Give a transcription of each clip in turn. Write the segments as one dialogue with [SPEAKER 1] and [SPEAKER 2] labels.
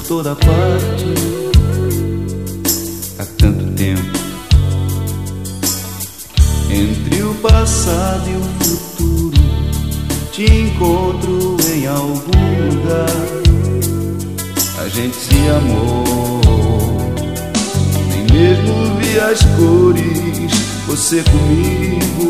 [SPEAKER 1] toda parte. Há tanto tempo entre o passado e o futuro, te encontro em algum lugar. A gente se amou, nem mesmo vi as cores, você comigo.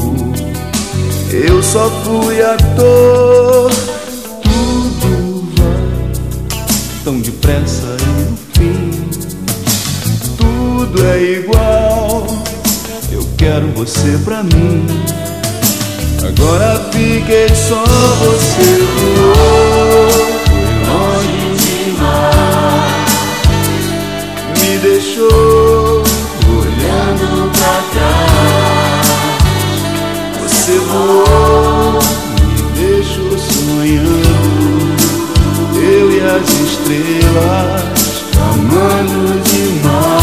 [SPEAKER 1] Eu só fui ator. Tudo vai tão depressa e no fim tudo é igual. Eu quero você pra mim. Agora fiquei só, você voou, foi longe demais, me deixou olhando pra trás. Você voou, me deixou sonhando, eu e as estrelas amando demais.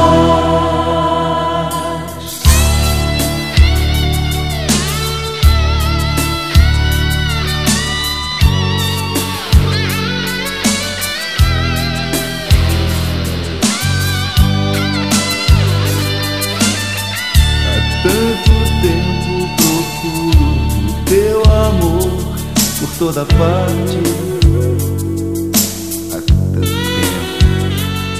[SPEAKER 1] Tanto tempo procuro teu amor por toda parte. Há tanto tempo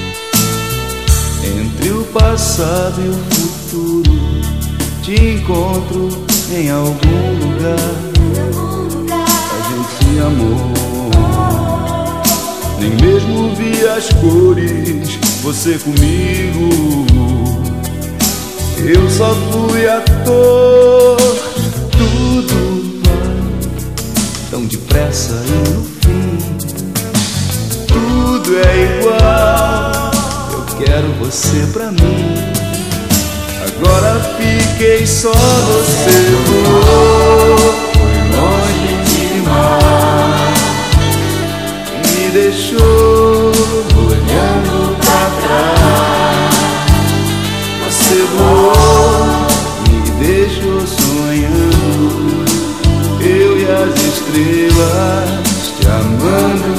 [SPEAKER 1] entre o passado e o futuro, te encontro em algum lugar. A gente se amou, nem mesmo vi as cores, você comigo. Eu só fui ator. Tudo vai tão depressa e no fim tudo é igual. Eu quero você pra mim. Agora fiquei só, você voou, foi longe demais, me deixou olhando pra trás. Você voou, me deixou sonhando, eu e as estrelas te amando.